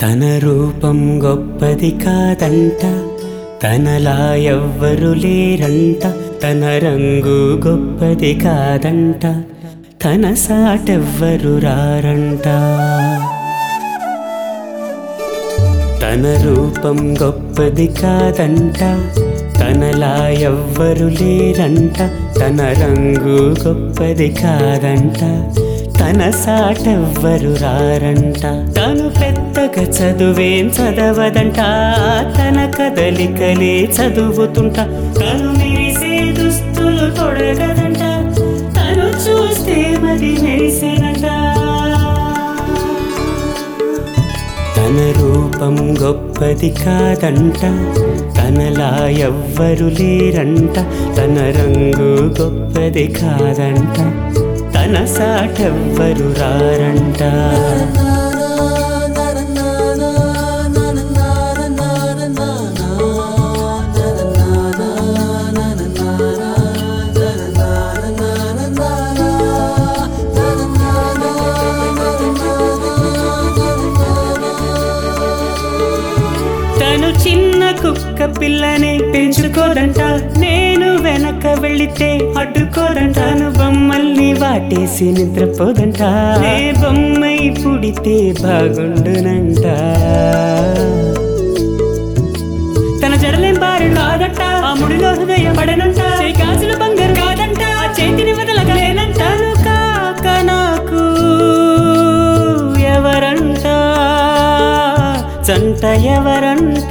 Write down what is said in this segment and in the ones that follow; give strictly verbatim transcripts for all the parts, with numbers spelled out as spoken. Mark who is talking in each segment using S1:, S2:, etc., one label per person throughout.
S1: తన రూపం గొప్పది కాదంట, తనలా ఎవ్వరు లేరంట. తన రంగు గొప్పది కాదంట, తన సాటెవ్వరు రారంట. తన రూపం గొప్పది కాదంట, తనలా ఎవ్వరు లేరంట. తన రంగు గొప్పది కాదంట, తన సాటెవ్వరు రారంట. తను పెద్దగా చదువేం చదవదంట, తన కదలికలే చదువుతుంట. తను మెరిసే దుస్తులు తొడగదంట, తను చూస్తే మది మెరిసేనంట. తన రూపం గొప్పది కాదంట, తనలా ఎవ్వరు లేరంట. తన రంగు గొప్పది కాదంట, తన సాటెవ్వరు రారంట. తను చిన్న కుక్క పిల్లనే పెంచుకోదంట, నేను వెనక వెళితే అడ్డుకోదంట. తను బొమ్మల్ని వాటేసి నిద్రపోదంట, నే బొమ్మై పుడితే బాగుండునంట. తన జడలేం బారి కాదంట, ఆ ముడిలో హృదయం పడనంట. గాజులు బంగారు కాదంట, ఆ చేతిని వదలగలేనంట. తను కాక నాకు ఎవరంట, జంట ఎవరంట.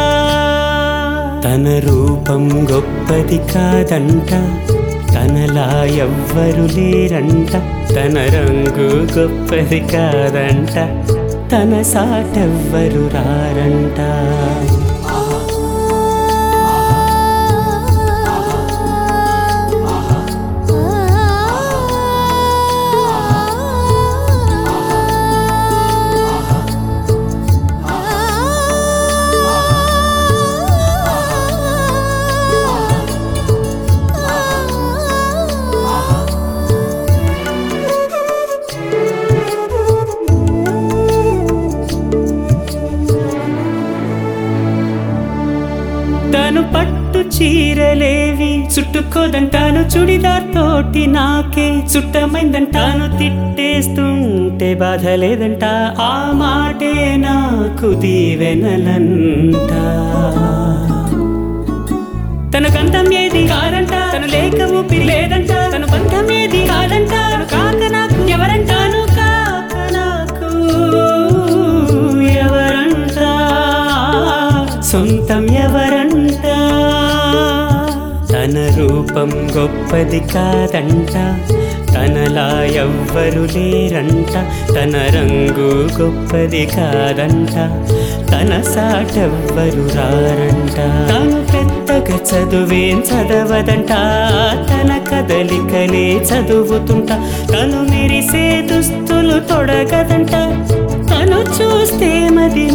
S1: తన రూపం గొప్పది కాదంట, తనలా ఎవ్వరు లేరంట. తన రంగు గొప్పది కాదంట, తన సాటెవ్వరు రారంట. తను పట్టు చీరలేవి చుట్టుకోదంటాను, చుడిదార్ తోటి నాకే చుట్టమైందంటాను. తిట్టేస్తుంటే బాధ లేదంట, ఆ మాటే నాకు దీవెనలంట. తన గంధం ఏది కాదంట, తను లేక ఊపిరి లేదంట. తను బంధం ఏది కాదంట, తను కాక నాకు ఎవరంటాను. కాక నాకు ఎవరంట, సొంతం ఎవరంట. తన రూపం గొప్పది కాదంట, తనలా ఎవ్వరు లేరంట. తన రంగు గొప్పది కాదంట, తన సాటెవ్వరు రారంట. తను పెద్దగా చదువేం చదవదంట, తన కదలికలే చదువుతుంట. తను మెరిసే దుస్తులు తొడగదంట, తను చూస్తే మది